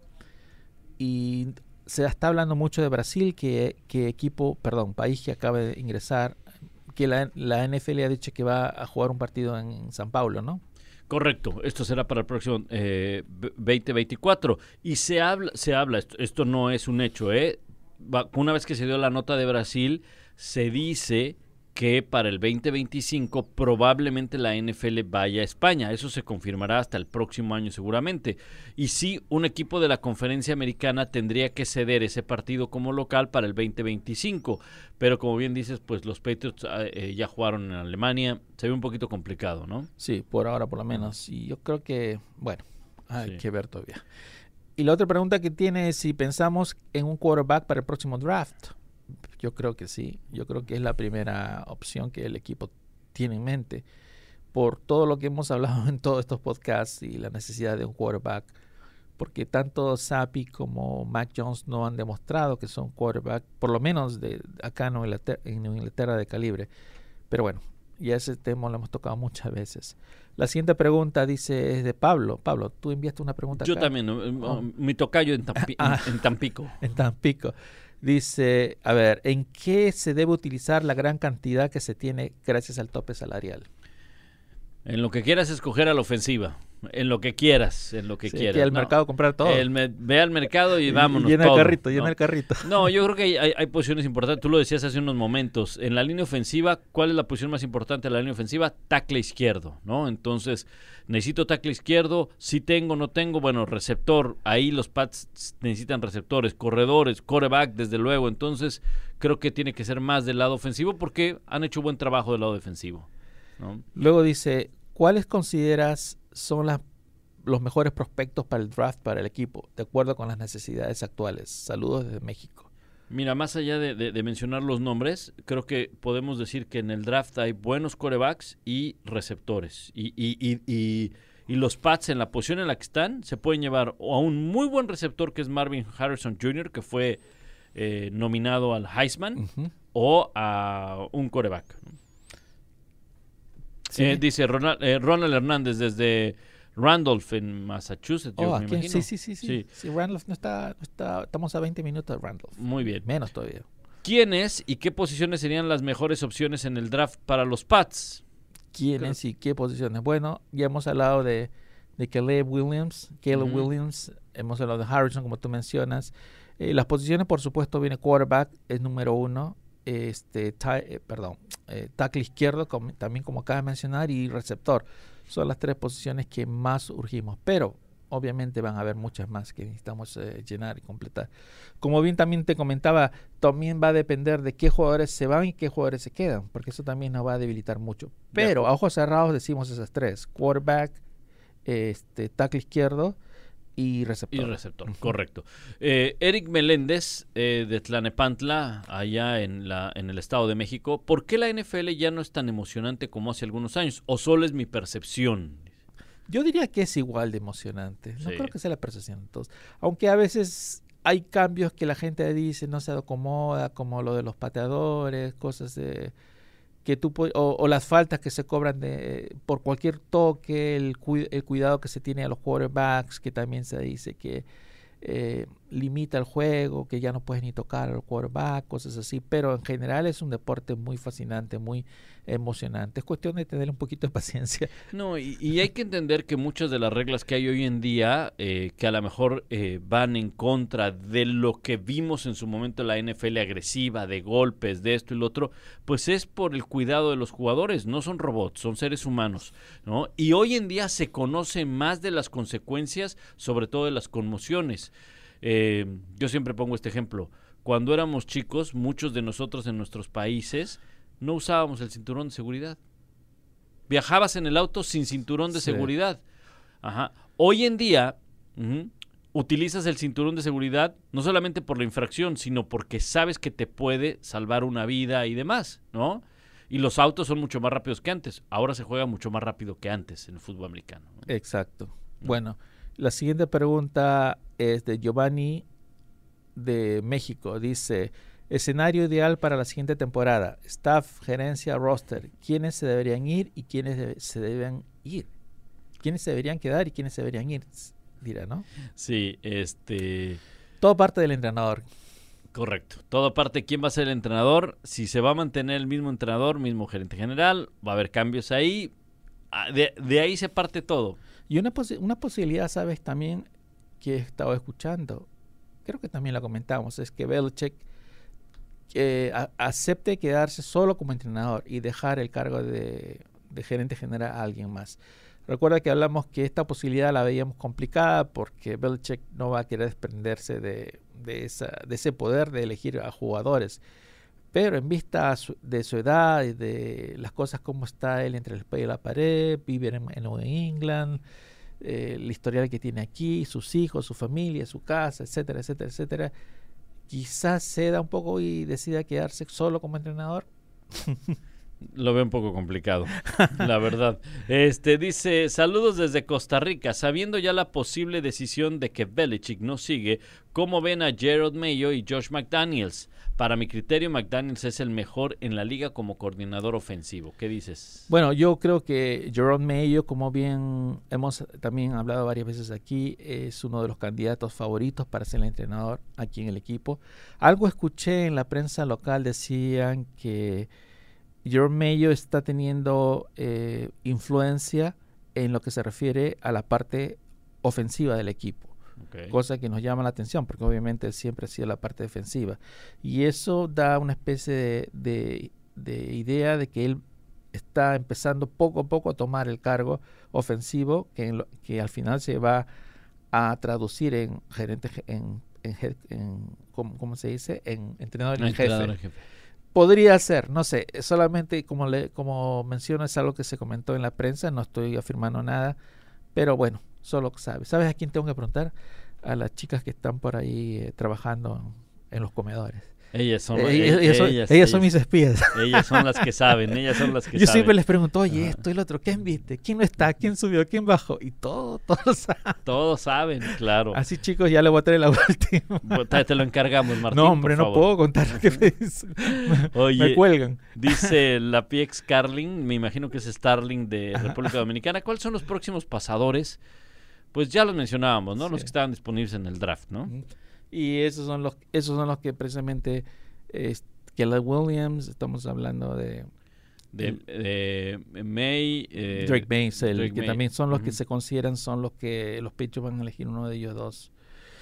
A: Y se está hablando mucho de Brasil, que, que equipo, perdón, país que acaba de ingresar, que la, la N F L ha dicho que va a jugar un partido en San Paulo, ¿no?
B: Correcto, esto será para el próximo eh, veinte veinticuatro y se habla, se habla esto, esto no es un hecho, ¿eh? Una vez que se dio la nota de Brasil, se dice que para el veinte veinticinco probablemente la N F L vaya a España. Eso se confirmará hasta el próximo año seguramente. Y sí, un equipo de la conferencia americana tendría que ceder ese partido como local para el veinte veinticinco. Pero como bien dices, pues los Patriots eh, ya jugaron en Alemania. Se ve un poquito complicado, ¿no?
A: Sí, por ahora por lo menos. Y yo creo que, bueno, hay sí. que ver todavía. Y la otra pregunta que tiene es si pensamos en un quarterback para el próximo draft. Yo creo que sí, yo creo que es la primera opción que el equipo tiene en mente por todo lo que hemos hablado en todos estos podcasts y la necesidad de un quarterback, porque tanto Zappi como Mac Jones no han demostrado que son quarterback, por lo menos de acá en Inglaterra, en Inglaterra de calibre. Pero bueno, ya ese tema lo hemos tocado muchas veces. La siguiente pregunta dice es de Pablo. Pablo, tú enviaste una pregunta
B: Yo
A: acá.
B: también, oh. mi tocayo en, Tampi- ah, en, en Tampico.
A: En Tampico. Dice, a ver, ¿en qué se debe utilizar la gran cantidad que se tiene gracias al tope salarial?
B: En lo que quieras escoger a la ofensiva. En lo que quieras, en lo que
A: sí,
B: quieras.
A: Que al
B: no,
A: mercado comprar todo.
B: El me, ve al mercado y, y vámonos.
A: Llena
B: todo,
A: el carrito,
B: ¿no?
A: llena el carrito.
B: No, yo creo que hay, hay, hay posiciones importantes. Tú lo decías hace unos momentos. En la línea ofensiva, ¿cuál es la posición más importante de la línea ofensiva? Tackle izquierdo, ¿no? Entonces, necesito tackle izquierdo. Si tengo, no tengo. Bueno, receptor. Ahí los Pats necesitan receptores, corredores, quarterback, desde luego. Entonces, creo que tiene que ser más del lado ofensivo porque han hecho buen trabajo del lado defensivo, ¿no?
A: Luego dice, ¿cuáles consideras son las los mejores prospectos para el draft para el equipo, de acuerdo con las necesidades actuales? Saludos desde México.
B: Mira, más allá de, de, de mencionar los nombres, creo que podemos decir que en el draft hay buenos quarterbacks y receptores. Y, y, y, y, y los Pats en la posición en la que están se pueden llevar o a un muy buen receptor que es Marvin Harrison junior, que fue eh, nominado al Heisman, uh-huh. o a un quarterback. Sí. Eh, dice Ronald, eh, Ronald Hernández desde Randolph en Massachusetts,
A: oh,
B: yo
A: aquí,
B: me imagino.
A: Sí, sí, sí, sí. sí. sí Randolph no está, no está, estamos a veinte minutos de Randolph.
B: Muy bien.
A: Menos todavía.
B: ¿Quiénes y qué posiciones serían las mejores opciones en el draft para los Pats?
A: ¿Quiénes Creo. y qué posiciones? Bueno, ya hemos hablado de, de Caleb Williams, Caleb uh-huh. Williams, hemos hablado de Harrison, como tú mencionas. Eh, las posiciones, por supuesto, viene quarterback, es número uno. Este, ta, eh, perdón, eh, tackle izquierdo, como, también como acaba de mencionar, y receptor. Son las tres posiciones que más urgimos, pero obviamente van a haber muchas más que necesitamos eh, llenar y completar. Como bien también te comentaba, también va a depender de qué jugadores se van y qué jugadores se quedan, porque eso también nos va a debilitar mucho. Pero a ojos cerrados decimos esas tres: quarterback, este, tackle izquierdo y receptor.
B: Y receptor, uh-huh. correcto. Eh, Eric Meléndez, eh, de Tlanepantla, allá en, la, en el Estado de México. ¿Por qué la N F L ya no es tan emocionante como hace algunos años? ¿O solo es mi percepción?
A: Yo diría que es igual de emocionante. No
B: sí.
A: creo que sea la percepción. Entonces, aunque a veces hay cambios que la gente dice no se acomoda, como lo de los pateadores, cosas de... que tú o, o las faltas que se cobran de, por cualquier toque, el, cu, el cuidado que se tiene a los quarterbacks, que también se dice que eh, limita el juego, que ya no puedes ni tocar al quarterback, cosas así, pero en general es un deporte muy fascinante, muy emocionante. Es cuestión de tener un poquito de paciencia.
B: No, y, y hay que entender que muchas de las reglas que hay hoy en día, eh, que a lo mejor eh, van en contra de lo que vimos en su momento en la N F L agresiva, de golpes, de esto y lo otro, pues es por el cuidado de los jugadores. No son robots, son seres humanos, ¿no? Y hoy en día se conoce más de las consecuencias, sobre todo de las conmociones. Eh, yo siempre pongo este ejemplo. Cuando éramos chicos, muchos de nosotros en nuestros países no usábamos el cinturón de seguridad. Viajabas en el auto sin cinturón de
A: Sí.
B: seguridad. Ajá. Hoy en día, uh-huh, utilizas el cinturón de seguridad no solamente por la infracción, sino porque sabes que te puede salvar una vida y demás, ¿no? Y los autos son mucho más rápidos que antes. Ahora se juega mucho más rápido que antes en el fútbol americano, ¿no?
A: Exacto. ¿No? Bueno, la siguiente pregunta es de Giovanni de México. Dice, escenario ideal para la siguiente temporada. Staff, gerencia, roster. ¿Quiénes se deberían ir y quiénes de- se deben ir? ¿Quiénes se deberían quedar y quiénes se deberían ir? Dirá, ¿no?
B: Sí, este...
A: Todo parte del entrenador.
B: Correcto. Todo parte de quién va a ser el entrenador. Si se va a mantener el mismo entrenador, mismo gerente general, va a haber cambios ahí. De, de ahí se parte todo.
A: Y una, posi- una posibilidad, ¿sabes? También que he estado escuchando, creo que también la comentamos, es que Belichick eh, a- acepte quedarse solo como entrenador y dejar el cargo de, de gerente general a alguien más. Recuerda que hablamos que esta posibilidad la veíamos complicada porque Belichick no va a querer desprenderse de, de, esa, de ese poder de elegir a jugadores. Pero en vista su- de su edad y de las cosas como está él entre el espejo y la pared, vive en, en New England, eh, el historial que tiene aquí, sus hijos, su familia, su casa, etcétera, etcétera, etcétera, quizás ceda un poco y decida quedarse solo como entrenador.
B: Lo veo un poco complicado, la verdad. Este dice, saludos desde Costa Rica. Sabiendo ya la posible decisión de que Belichick no sigue, ¿cómo ven a Gerard Mayo y Josh McDaniels? Para mi criterio, McDaniels es el mejor en la liga como coordinador ofensivo. ¿Qué dices?
A: Bueno, yo creo que Jerome Mayo, como bien hemos también hablado varias veces aquí, es uno de los candidatos favoritos para ser el entrenador aquí en el equipo. Algo escuché en la prensa local, decían que Jerome Mayo está teniendo eh, influencia en lo que se refiere a la parte ofensiva del equipo. Okay. Cosa que nos llama la atención porque obviamente él siempre ha sido la parte defensiva y eso da una especie de, de, de idea de que él está empezando poco a poco a tomar el cargo ofensivo que, en lo, que al final se va a traducir en gerente en, en, en ¿cómo, ¿cómo se dice? En entrenador en jefe. jefe. Podría ser, no sé, solamente como, le, como menciono es algo que se comentó en la prensa, no estoy afirmando nada, pero bueno, solo sabes. ¿Sabes a quién tengo que preguntar? A las chicas que están por ahí eh, trabajando en los comedores.
B: Ellas son,
A: eh, ellas, ellas, son, ellas, ellas son mis espías.
B: Ellas son las que saben, ellas son las que
A: Yo
B: saben.
A: siempre les pregunto, oye, ah. esto y lo otro, ¿quién viste? ¿Quién no está? ¿Quién subió? ¿Quién bajó? Y todo, todos saben.
B: Todos saben, claro.
A: Así, chicos, ya le voy a traer la última.
B: Te lo encargamos, Martín.
A: No, hombre,
B: por
A: no
B: favor.
A: puedo contar lo que me dicen.
B: Oye,
A: me cuelgan.
B: Dice la P X Carling, me imagino que es Starling de República Dominicana. ¿Cuáles son los próximos pasadores? Pues ya los mencionábamos, ¿no? Sí. Los que estaban disponibles en el draft, ¿no?
A: Y esos son los, esos son los que precisamente eh, Caleb Williams, estamos hablando de
B: de, de May, eh,
A: Drake Maye,
B: Drake
A: que
B: May.
A: también son los uh-huh. que se consideran son los que los Patriots van a elegir uno de ellos dos.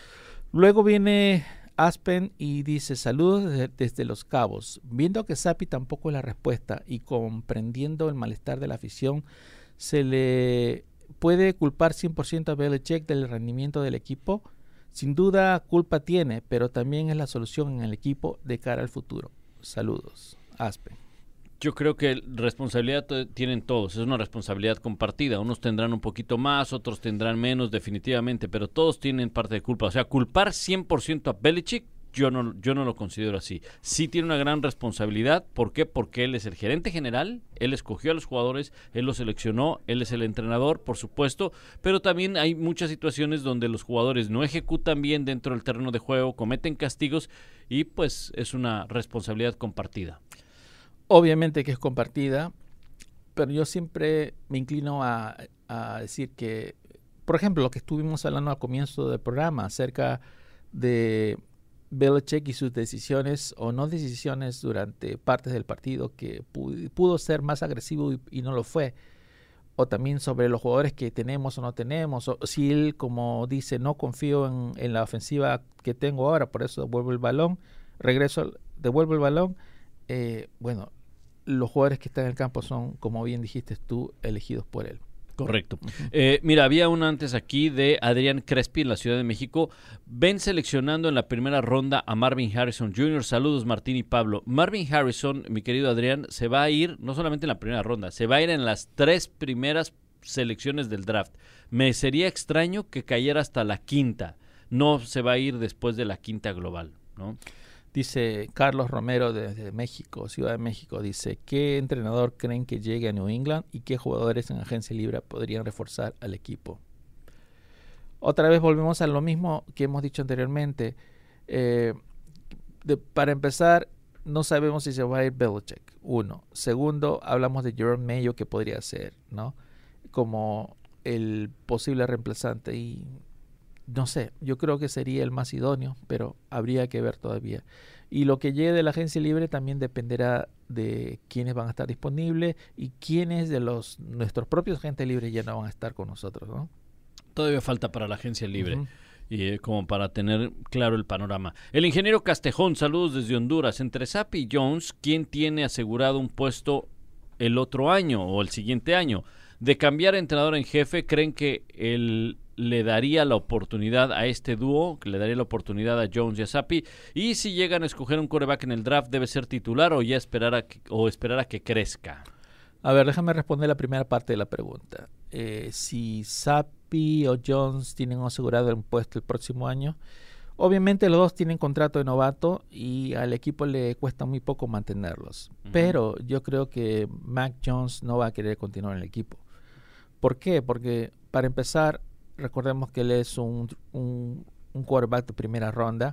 A: Luego viene Aspen y dice saludos desde, desde Los Cabos. Viendo que Sapi tampoco es la respuesta y comprendiendo el malestar de la afición, se le puede culpar cien por ciento a Belichick del rendimiento del equipo. Sin duda culpa tiene, pero también es la solución en el equipo de cara al futuro. Saludos, Aspen.
B: Yo creo que responsabilidad tienen todos, es una responsabilidad compartida. Unos tendrán un poquito más, otros tendrán menos, definitivamente, pero todos tienen parte de culpa. O sea, culpar cien por ciento a Belichick, yo no, yo no lo considero así. Sí tiene una gran responsabilidad. ¿Por qué? Porque él es el gerente general, él escogió a los jugadores, él los seleccionó, él es el entrenador, por supuesto, pero también hay muchas situaciones donde los jugadores no ejecutan bien dentro del terreno de juego, cometen castigos y pues es una responsabilidad compartida.
A: Obviamente que es compartida, pero yo siempre me inclino a, a decir que, por ejemplo, lo que estuvimos hablando al comienzo del programa acerca de Belichick y sus decisiones o no decisiones durante partes del partido que pudo, pudo ser más agresivo y, y no lo fue, o también sobre los jugadores que tenemos o no tenemos, o si él, como dice, no confío en, en la ofensiva que tengo ahora, por eso devuelvo el balón, regreso, devuelvo el balón, eh, bueno, los jugadores que están en el campo son, como bien dijiste tú, elegidos por él.
B: Correcto. Uh-huh. Eh, mira, había una antes aquí de Adrián Crespi en la Ciudad de México. Ven seleccionando en la primera ronda a Marvin Harrison junior Saludos, Martín y Pablo. Marvin Harrison, mi querido Adrián, se va a ir no solamente en la primera ronda, se va a ir en las tres primeras selecciones del draft. Me sería extraño que cayera hasta la quinta. No se va a ir después de la quinta global, ¿no?
A: Dice Carlos Romero desde México, Ciudad de México, dice, ¿qué entrenador creen que llegue a New England y qué jugadores en agencia libre podrían reforzar al equipo? Otra vez volvemos a lo mismo que hemos dicho anteriormente. Eh, de, para empezar, no sabemos si se va a ir Belichick, uno. Segundo, hablamos de Jerome Mayo, que podría ser, ¿no? Como el posible reemplazante y... No sé, yo creo que sería el más idóneo, pero habría que ver todavía. Y lo que llegue de la agencia libre también dependerá de quiénes van a estar disponibles y quiénes de los nuestros propios agentes libres ya no van a estar con nosotros, ¿no?
B: Todavía falta para la agencia libre.
A: Uh-huh.
B: Y eh, como para tener claro el panorama. El ingeniero Castejón, saludos desde Honduras. Entre Zappi y Jones, ¿quién tiene asegurado un puesto el otro año o el siguiente año? De cambiar a entrenador en jefe, ¿creen que el... le daría la oportunidad a este dúo, que le daría la oportunidad a Jones y a Zappi? Y si llegan a escoger un quarterback en el draft, ¿debe ser titular o ya esperar a que, o esperar a que crezca?
A: A ver, déjame responder la primera parte de la pregunta. Eh, si Zappi o Jones tienen asegurado un puesto el próximo año, obviamente los dos tienen contrato de novato y al equipo le cuesta muy poco mantenerlos. Uh-huh. Pero yo creo que Mac Jones no va a querer continuar en el equipo. ¿Por qué? Porque para empezar, recordemos que él es un, un, un quarterback de primera ronda,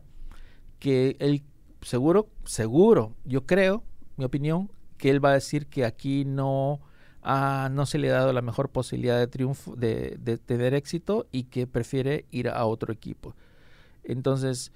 A: que él seguro, seguro, yo creo, mi opinión, que él va a decir que aquí no, ah, no se le ha dado la mejor posibilidad de triunfo, de, de tener éxito y que prefiere ir a otro equipo. Entonces,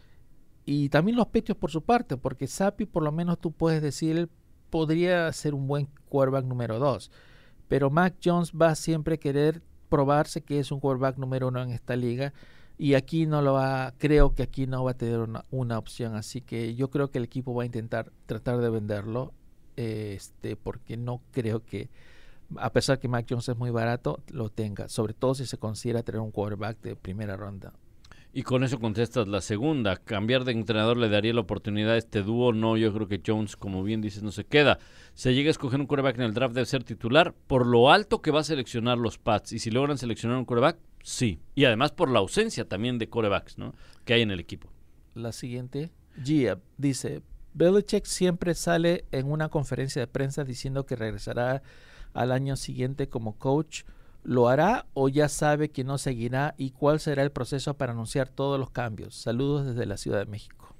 A: y también los Patriots por su parte, porque Zappi por lo menos tú puedes decir, él podría ser un buen quarterback número dos, pero Mac Jones va a siempre querer probarse que es un quarterback número uno en esta liga y aquí no lo va, creo que aquí no va a tener una, una opción, así que yo creo que el equipo va a intentar tratar de venderlo, eh, este, porque no creo que, a pesar que Mac Jones es muy barato, lo tenga, sobre todo si se considera tener un quarterback de primera ronda.
B: Y con eso contestas la segunda. ¿Cambiar de entrenador le daría la oportunidad a este dúo? No, yo creo que Jones, como bien dices, no se queda. Se llega a escoger un quarterback en el draft, debe ser titular por lo alto que va a seleccionar los Pats. Y si logran seleccionar un quarterback, sí. Y además por la ausencia también de quarterbacks, ¿no?, que hay en el equipo.
A: La siguiente, Gia, dice, Belichick siempre sale en una conferencia de prensa diciendo que regresará al año siguiente como coach. ¿Lo hará o ya sabe que no seguirá? ¿Y cuál será el proceso para anunciar todos los cambios? Saludos desde la Ciudad de México.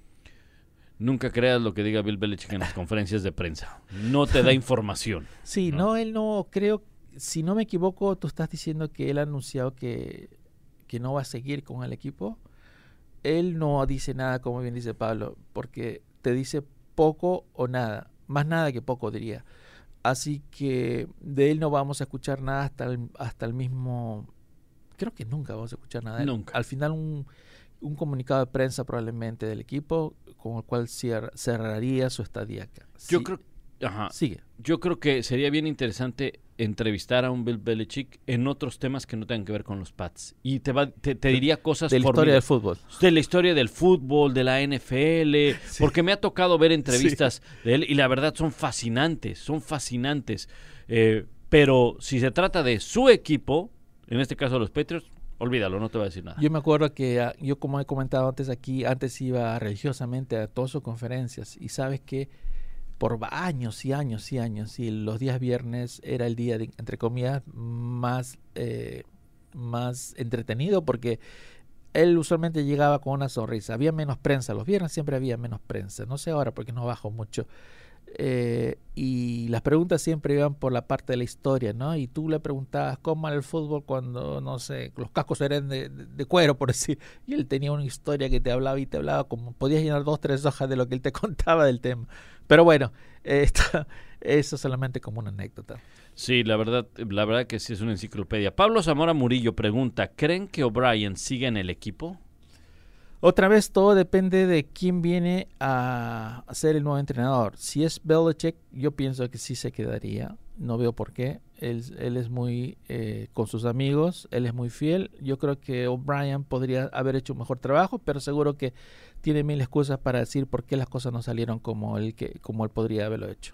B: Nunca creas lo que diga Bill Belichick en las conferencias de prensa. No te da información.
A: Sí, no, no él no, creo, si no me equivoco, tú estás diciendo que él ha anunciado que, que no va a seguir con el equipo. Él no dice nada, como bien dice Pablo, porque te dice poco o nada. Más nada que poco, diría. Así que de él no vamos a escuchar nada hasta el, hasta el mismo... Creo que nunca vamos a escuchar nada de él.
B: Nunca.
A: Al final un, un comunicado de prensa probablemente del equipo con el cual cier, cerraría su estadía acá.
B: Yo
A: sí.
B: creo... Ajá.
A: Sigue.
B: Yo creo que sería bien interesante entrevistar a un Bill Belichick en otros temas que no tengan que ver con los Pats. Y te, va, te, te diría cosas...
A: De la historia del fútbol.
B: De la historia del fútbol, de la N F L, sí. Porque me ha tocado ver entrevistas sí. de él y la verdad son fascinantes, son fascinantes. Eh, pero si se trata de su equipo, en este caso los Patriots, olvídalo, no te va a decir nada.
A: Yo me acuerdo que uh, yo, como he comentado antes aquí, antes iba religiosamente a todas sus conferencias y sabes que por años y años y años, y los días viernes era el día, de, entre comillas, más, eh, más entretenido, porque él usualmente llegaba con una sonrisa. Había menos prensa, los viernes siempre había menos prensa, no sé ahora porque no bajó mucho. Eh, y las preguntas siempre iban por la parte de la historia, ¿no? Y tú le preguntabas cómo era el fútbol cuando, no sé, los cascos eran de, de, de cuero, por decir, y él tenía una historia que te hablaba y te hablaba, como podías llenar dos, tres hojas de lo que él te contaba del tema. Pero bueno, eh, está, eso solamente como una anécdota.
B: Sí, la verdad, la verdad que sí es una enciclopedia. Pablo Zamora Murillo pregunta, ¿creen que O'Brien sigue en el equipo?
A: Otra vez todo depende de quién viene a ser el nuevo entrenador. Si es Belichick, yo pienso que sí se quedaría. No veo por qué. Él, él es muy, eh, con sus amigos, él es muy fiel. Yo creo que O'Brien podría haber hecho un mejor trabajo, pero seguro que tiene mil excusas para decir por qué las cosas no salieron como él, que, como él podría haberlo hecho.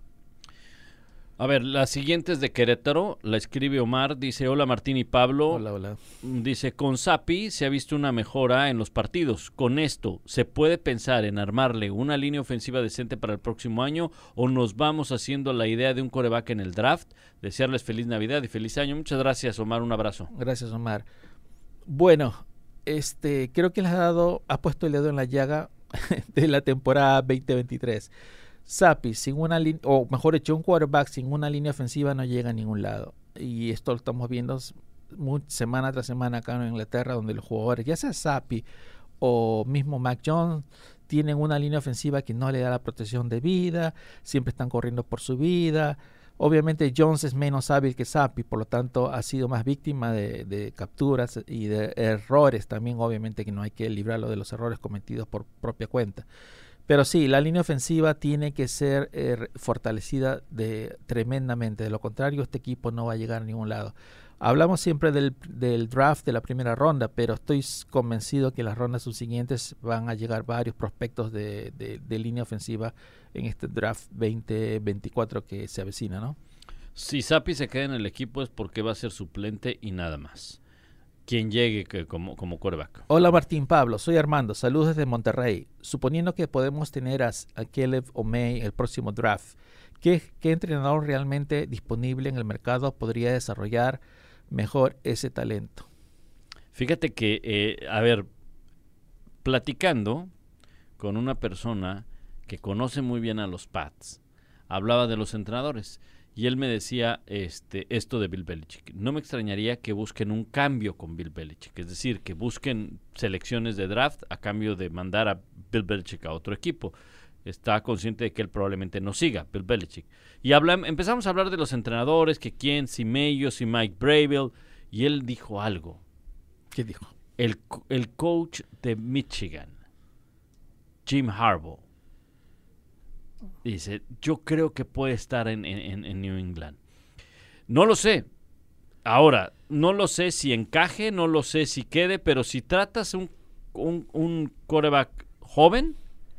B: A ver, la siguiente es de Querétaro, la escribe Omar, dice, hola Martín y Pablo.
A: Hola, hola.
B: Dice, con Sapi se ha visto una mejora en los partidos. Con esto, ¿se puede pensar en armarle una línea ofensiva decente para el próximo año o nos vamos haciendo la idea de un quarterback en el draft? Desearles feliz Navidad y feliz año. Muchas gracias, Omar, un abrazo.
A: Gracias, Omar. Bueno, este, creo que les ha dado, ha puesto el dedo en la llaga de la temporada veinte veintitrés. Sapi, sin una línea, o mejor dicho, un quarterback sin una línea ofensiva no llega a ningún lado. Y esto lo estamos viendo muy, semana tras semana acá en Inglaterra, donde los jugadores, ya sea Sapi o mismo Mac Jones, tienen una línea ofensiva que no le da la protección debida, siempre están corriendo por su vida. Obviamente Jones es menos hábil que Sapi, por lo tanto ha sido más víctima de, de capturas y de errores también, obviamente que no hay que librarlo de los errores cometidos por propia cuenta. Pero sí, la línea ofensiva tiene que ser eh, fortalecida de, tremendamente. De lo contrario, este equipo no va a llegar a ningún lado. Hablamos siempre del, del draft de la primera ronda, pero estoy convencido que las rondas subsiguientes van a llegar varios prospectos de, de, de línea ofensiva en este draft veinte veinticuatro que se avecina, ¿no?
B: Si Sapi se queda en el equipo es porque va a ser suplente y nada más. Quien llegue que, como, como quarterback.
A: Hola Martín, Pablo, soy Armando, saludos desde Monterrey. Suponiendo que podemos tener a, a Caleb Omey el próximo draft, ¿qué, ¿qué entrenador realmente disponible en el mercado podría desarrollar mejor ese talento?
B: Fíjate que, eh, a ver, platicando con una persona que conoce muy bien a los Pats, hablaba de los entrenadores. Y él me decía este, esto de Bill Belichick. No me extrañaría que busquen un cambio con Bill Belichick. Es decir, que busquen selecciones de draft a cambio de mandar a Bill Belichick a otro equipo. Está consciente de que él probablemente no siga Bill Belichick. Y habla, empezamos a hablar de los entrenadores, que quién, si Mayo, si Mike Bravel. Y él dijo algo.
A: ¿Qué dijo?
B: El, el coach de Michigan, Jim Harbaugh, dice, yo creo que puede estar en, en, en New England. No lo sé. Ahora, no lo sé si encaje, no lo sé si quede, pero si tratas un, un, un quarterback joven,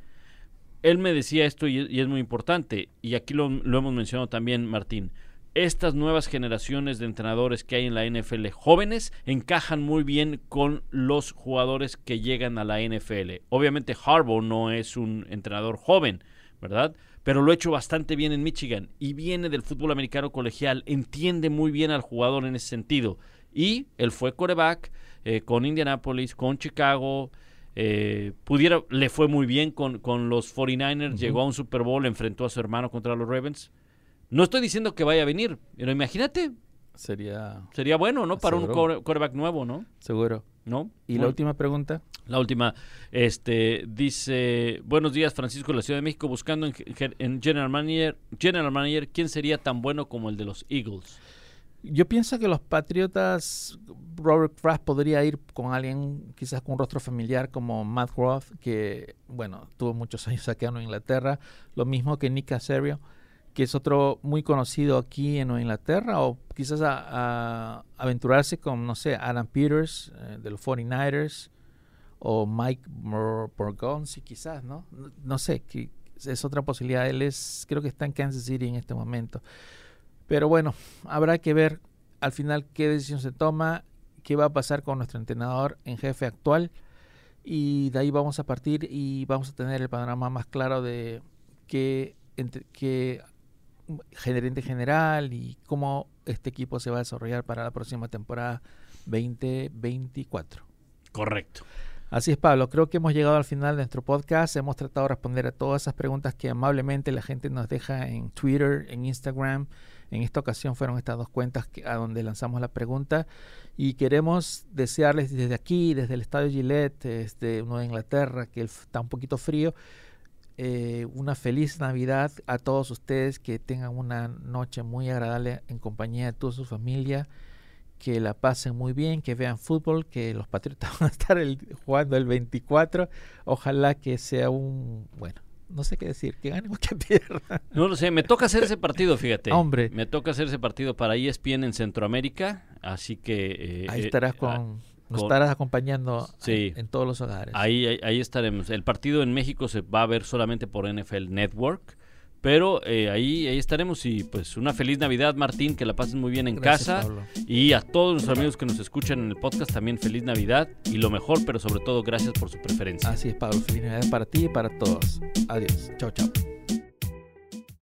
B: él me decía esto y, y es muy importante, y aquí lo, lo hemos mencionado también, Martín. Estas nuevas generaciones de entrenadores que hay en la N F L jóvenes encajan muy bien con los jugadores que llegan a la N F L. Obviamente Harbaugh no es un entrenador joven, ¿verdad? Pero lo ha hecho bastante bien en Michigan y viene del fútbol americano colegial, entiende muy bien al jugador en ese sentido. Y él fue quarterback eh, con Indianapolis, con Chicago, eh, pudiera, le fue muy bien con, con los cuarenta y nueve ers, uh-huh. Llegó a un Super Bowl, enfrentó a su hermano contra los Ravens. No estoy diciendo que vaya a venir, pero imagínate.
A: Sería,
B: sería bueno, ¿no? Para
A: seguro.
B: Un quarterback nuevo, ¿no?
A: Seguro.
B: ¿No?
A: ¿Y
B: bueno,
A: la última pregunta?
B: La última, este, dice, buenos días Francisco de la Ciudad de México, buscando en, en General Manager, General Manager, ¿quién sería tan bueno como el de los Eagles?
A: Yo pienso que los Patriotas, Robert Kraft podría ir con alguien, quizás con un rostro familiar como Matt Groff, que, bueno, tuvo muchos años aquí en Inglaterra, lo mismo que Nick Caserio, que es otro muy conocido aquí en Inglaterra, o quizás a, a aventurarse con, no sé, Adam Peters eh, de los cuarenta y nueve ers, o Mike Borgonzi quizás, ¿no? No, no sé, que es otra posibilidad. Él es, creo que está en Kansas City en este momento. Pero bueno, habrá que ver al final qué decisión se toma, qué va a pasar con nuestro entrenador en jefe actual, y de ahí vamos a partir y vamos a tener el panorama más claro de qué, entre, qué gerente general y cómo este equipo se va a desarrollar para la próxima temporada veinte veinticuatro.
B: Correcto.
A: Así es, Pablo, creo que hemos llegado al final de nuestro podcast. Hemos tratado de responder a todas esas preguntas que amablemente la gente nos deja en Twitter, en Instagram. En esta ocasión fueron estas dos cuentas que, a donde lanzamos la pregunta, y queremos desearles desde aquí, desde el estadio Gillette, desde Nueva Inglaterra, que está un poquito frío, eh, una feliz Navidad a todos ustedes, que tengan una noche muy agradable en compañía de toda su familia, que la pasen muy bien, que vean fútbol, que los Patriotas van a estar el, jugando el veinticuatro, ojalá que sea un, bueno, no sé qué decir, que gane o que pierda.
B: No lo sé, me toca hacer ese partido, fíjate.
A: Hombre.
B: Me toca hacer ese partido para E S P N en Centroamérica, así que... Eh,
A: ahí estarás
B: eh,
A: con...
B: ah,
A: Nos
B: con,
A: estarás acompañando
B: sí,
A: en, en todos los hogares.
B: Ahí, ahí, ahí estaremos. El partido en México se va a ver solamente por N F L Network, pero eh, ahí, ahí estaremos. Y pues una feliz Navidad, Martín, que la pases muy bien en
A: Gracias,
B: casa.
A: Pablo.
B: Y a todos nuestros amigos que nos escuchan en el podcast, también feliz Navidad y lo mejor, pero sobre todo gracias por su preferencia.
A: Así es, Pablo. Feliz Navidad para ti y para todos. Adiós. Chao, chao.